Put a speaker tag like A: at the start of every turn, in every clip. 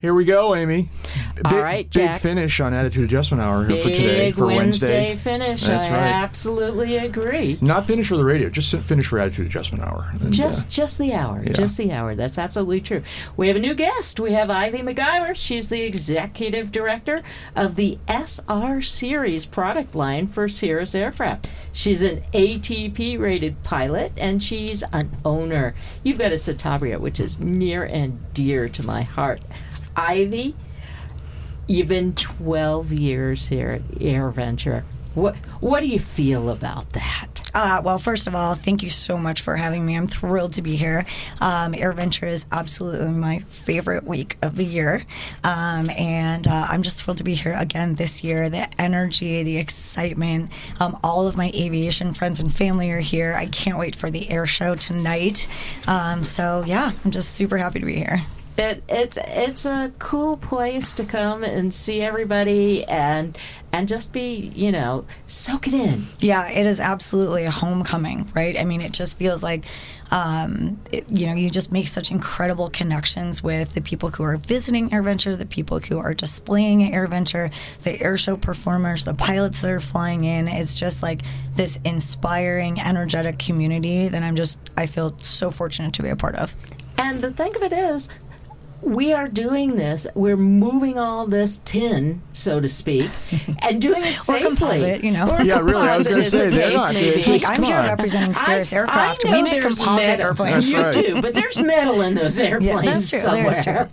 A: Here we go, Amy.
B: All right, Jack.
A: Big finish on Attitude Adjustment Hour here for today,
B: Big
A: for Wednesday.
B: Wednesday finish.
A: That's
B: I
A: right.
B: absolutely agree.
A: Not finish for the radio, just finish for Attitude Adjustment Hour. And,
B: Just the hour.
A: yeah.
B: Just the hour. That's absolutely true. We have a new guest. We have Ivy MacGyver. She's the executive director of the SR Series product line for Cirrus Aircraft. She's an ATP-rated pilot, and she's an owner. You've got a Citabria, which is near and dear to my heart. Ivy, you've been 12 years here at AirVenture. What do you feel about that?
C: Well, first of all, thank you so much for having me. I'm thrilled to be here. AirVenture is absolutely my favorite week of the year. And I'm just thrilled to be here again this year. The energy, the excitement, all of my aviation friends and family are here. I can't wait for the air show tonight. So, yeah, I'm just super happy to be here.
B: It's a cool place to come and see everybody and just be, soak it in.
C: Yeah, it is absolutely a homecoming, right? I mean, it just feels like, you just make such incredible connections with the people who are visiting AirVenture, the people who are displaying at AirVenture, the airshow performers, the pilots that are flying in. It's just like this inspiring, energetic community that I feel so fortunate to be a part of.
B: And the thing of it is, we are doing this. We're moving all this tin, so to speak, and doing it safely.
C: Or composite,
B: Or
A: Yeah, really, I was going to say, they're not.
C: Like, I'm here representing Cirrus Aircraft. We make composite airplanes.
A: That's right.
B: You do, but there's metal in those airplanes somewhere.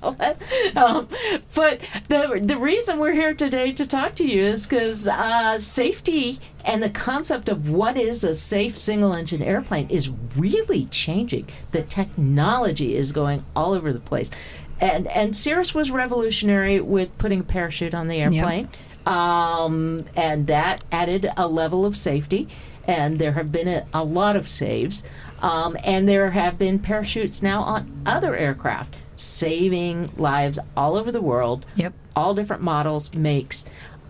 B: But the reason we're here today to talk to you is because safety and the concept of what is a safe single-engine airplane is really changing. The technology is going all over the place. And Cirrus was revolutionary with putting a parachute on the airplane. Yep. And that added a level of safety. And there have been a lot of saves. And there have been parachutes now on other aircraft, saving lives all over the world.
C: Yep.
B: All different models, makes.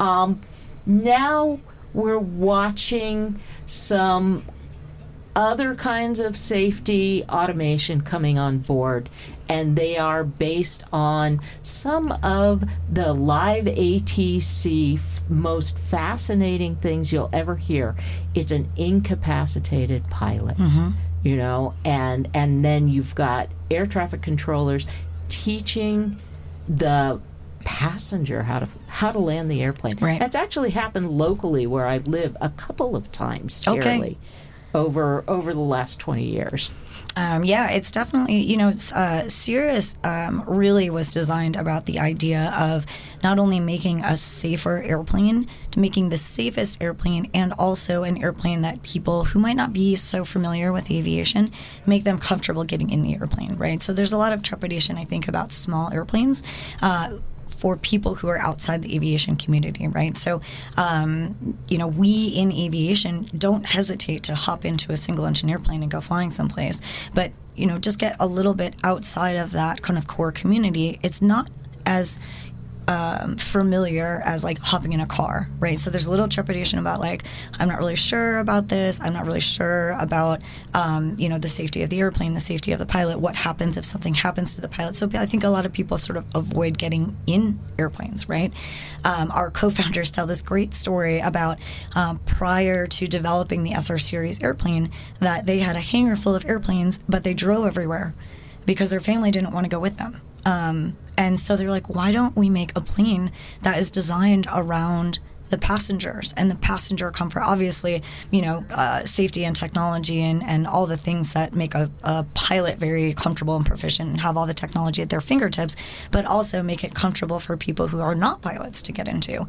B: Now we're watching some other kinds of safety automation coming on board, and they are based on some of the live ATC most fascinating things you'll ever hear. It's an incapacitated pilot, and then you've got air traffic controllers teaching the passenger how to land the airplane.
C: Right.
B: That's actually happened locally where I live a couple of times, scarily. Okay. Over the last 20 years.
C: Yeah, it's definitely, Cirrus really was designed about the idea of not only making a safer airplane, to making the safest airplane, and also an airplane that people who might not be so familiar with aviation, make them comfortable getting in the airplane, right? So there's a lot of trepidation, I think, about small airplanes. For people who are outside the aviation community, right? So, we in aviation don't hesitate to hop into a single-engine airplane and go flying someplace. But, just get a little bit outside of that kind of core community. It's not as familiar as like hopping in a car, right? So there's a little trepidation about like, I'm not really sure about this. I'm not really sure about, the safety of the airplane, the safety of the pilot. What happens if something happens to the pilot? So I think a lot of people sort of avoid getting in airplanes, right? Our co-founders tell this great story about prior to developing the SR Series airplane, that they had a hangar full of airplanes, but they drove everywhere because their family didn't want to go with them. And so they're like, why don't we make a plane that is designed around the passengers and the passenger comfort? Obviously, safety and technology and all the things that make a pilot very comfortable and proficient and have all the technology at their fingertips, but also make it comfortable for people who are not pilots to get into.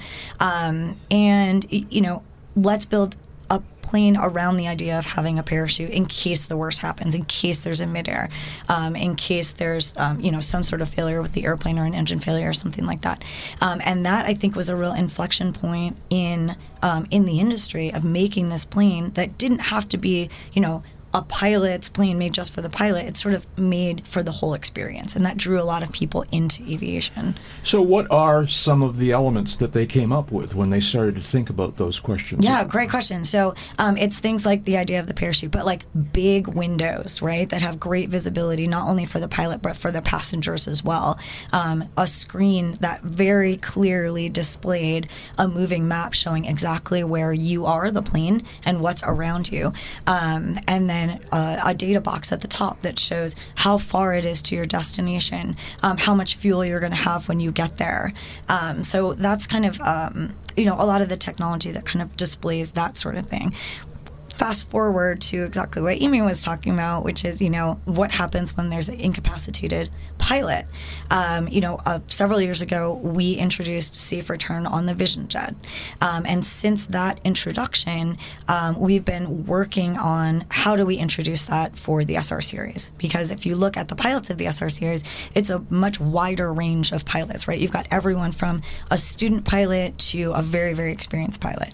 C: Let's build a plane around the idea of having a parachute in case the worst happens, in case there's a midair, in case there's some sort of failure with the airplane or an engine failure or something like that. And that, I think, was a real inflection point in the industry of making this plane that didn't have to be a pilot's plane made just for the pilot. It's sort of made for the whole experience, and that drew a lot of people into aviation.
A: So what are some of the elements that they came up with when they started to think about those questions?
C: Yeah, great question. So it's things like the idea of the parachute, but like big windows, right, that have great visibility, not only for the pilot, but for the passengers as well. A screen that very clearly displayed a moving map showing exactly where you are, the plane, and what's around you. And then a data box at the top that shows how far it is to your destination, how much fuel you're going to have when you get there. So that's kind of, a lot of the technology that kind of displays that sort of thing. Fast forward to exactly what Amy was talking about, which is, what happens when there's an incapacitated pilot. Several years ago, we introduced safe return on the Vision Jet. And since that introduction, we've been working on how do we introduce that for the SR series. Because if you look at the pilots of the SR series, it's a much wider range of pilots, right? You've got everyone from a student pilot to a very, very experienced pilot.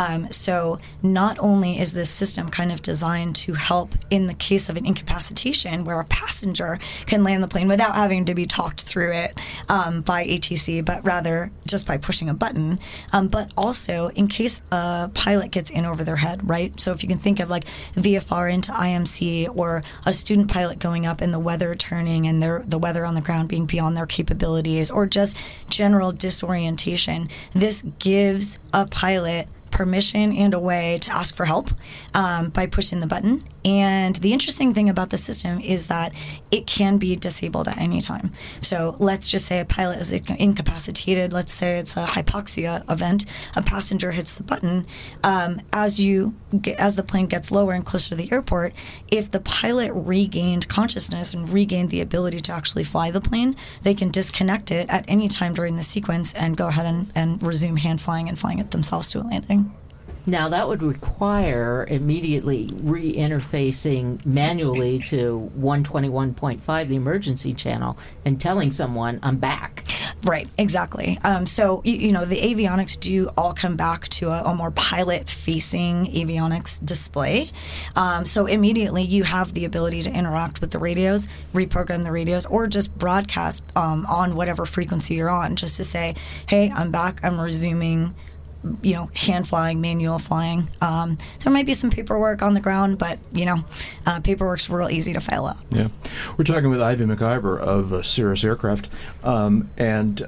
C: So not only is this system kind of designed to help in the case of an incapacitation where a passenger can land the plane without having to be talked through it by ATC, but rather just by pushing a button, but also in case a pilot gets in over their head, right? So if you can think of like VFR into IMC, or a student pilot going up and the weather turning and the weather on the ground being beyond their capabilities, or just general disorientation, this gives a pilot permission and a way to ask for help by pushing the button. And the interesting thing about the system is that it can be disabled at any time. So let's just say a pilot is incapacitated. Let's say it's a hypoxia event. A passenger hits the button. As the plane gets lower and closer to the airport, if the pilot regained consciousness and regained the ability to actually fly the plane, they can disconnect it at any time during the sequence and go ahead and resume hand flying and flying it themselves to a landing.
B: Now, that would require immediately re-interfacing manually to 121.5, the emergency channel, and telling someone, I'm back.
C: Right, exactly. So, the avionics do all come back to a more pilot-facing avionics display. So immediately you have the ability to interact with the radios, reprogram the radios, or just broadcast on whatever frequency you're on, just to say, hey, I'm back, I'm resuming hand flying, manual flying. There might be some paperwork on the ground, but, paperwork's real easy to file out.
A: Yeah. We're talking with Ivy McIver of Cirrus Aircraft. And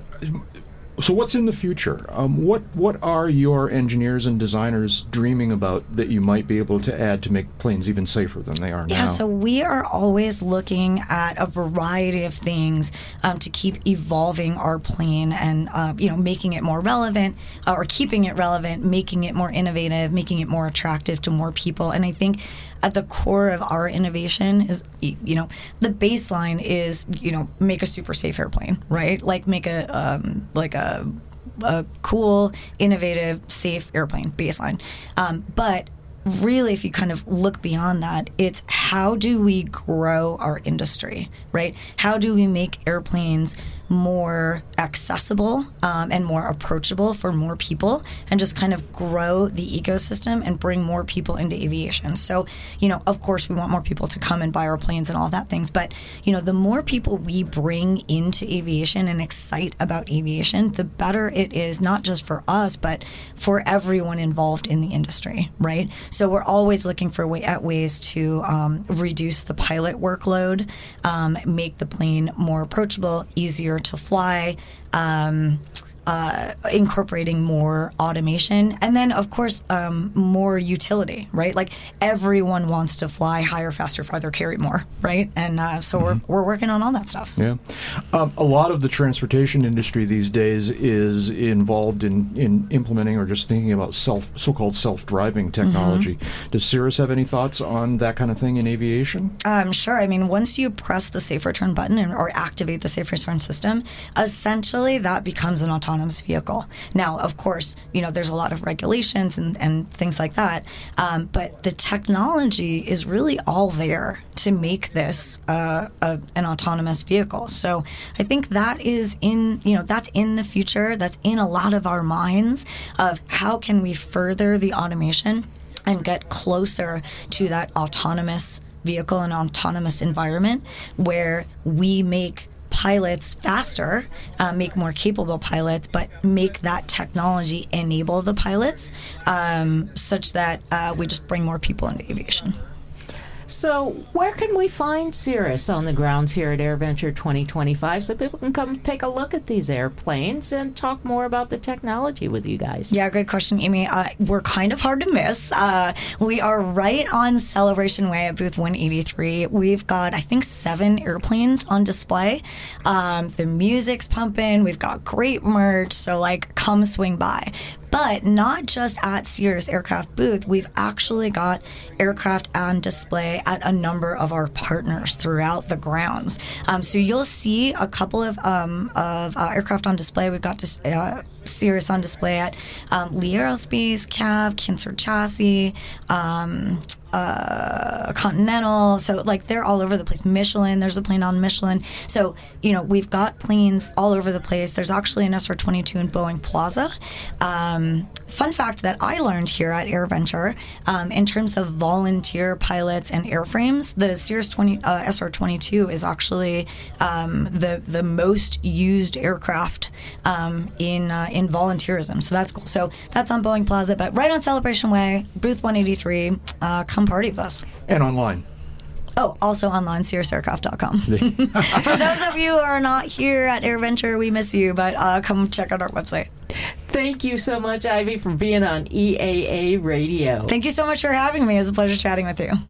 A: so what's in the future? What are your engineers and designers dreaming about that you might be able to add to make planes even safer than they are now?
C: Yeah, so we are always looking at a variety of things to keep evolving our plane and, making it more relevant or keeping it relevant, making it more innovative, making it more attractive to more people. And I think at the core of our innovation is, the baseline is, make a super safe airplane, right? Like make a cool, innovative, safe airplane baseline. But really, if you kind of look beyond that, it's how do we grow our industry, right? How do we make airplanes more accessible and more approachable for more people, and just kind of grow the ecosystem and bring more people into aviation. So, of course, we want more people to come and buy our planes and all that things, but, the more people we bring into aviation and excite about aviation, the better it is, not just for us, but for everyone involved in the industry, right? So we're always looking for ways to reduce the pilot workload, make the plane more approachable, easier to fly, incorporating more automation, and then of course more utility, right? Like everyone wants to fly higher, faster, farther, carry more, right? And so we're working on all that stuff.
A: Yeah, a lot of the transportation industry these days is involved in implementing or just thinking about so-called self-driving technology. Does Cirrus have any thoughts on that kind of thing in aviation?
C: Sure. I mean, once you press the safe return button or activate the safe return system, essentially that becomes an autonomous vehicle. Now, of course, there's a lot of regulations and things like that, but the technology is really all there to make this an autonomous vehicle. So I think that is that's in the future. That's in a lot of our minds of how can we further the automation and get closer to that autonomous vehicle and autonomous environment where we make pilots faster, make more capable pilots, but make that technology enable the pilots such that we just bring more people into aviation.
B: So where can we find Cirrus on the grounds here at AirVenture 2025 so people can come take a look at these airplanes and talk more about the technology with you guys?
C: Yeah, great question, Amy. We're kind of hard to miss. We are right on Celebration Way at booth 183. We've got, I think, 7 airplanes on display. The music's pumping. We've got great merch. So, come swing by. But not just at Cirrus Aircraft booth, we've actually got aircraft on display at a number of our partners throughout the grounds. So you'll see a couple of aircraft on display. We've got Cirrus on display at Lee Aerospace, CAV, Kinser Chassis, Continental. So they're all over the place. Michelin, there's a plane on Michelin. So, we've got planes all over the place. There's actually an SR-22 in Boeing Plaza. Fun fact that I learned here at AirVenture, in terms of volunteer pilots and airframes, the Cirrus SR-22 is actually the most used aircraft in volunteerism. So that's cool. So that's on Boeing Plaza, but right on Celebration Way, booth 183. Come party with us.
A: And online.
C: Oh, also online, cirrusaircraft.com. For those of you who are not here at AirVenture, we miss you, but come check out our website.
B: Thank you so much, Ivy, for being on EAA Radio.
C: Thank you so much for having me. It was a pleasure chatting with you.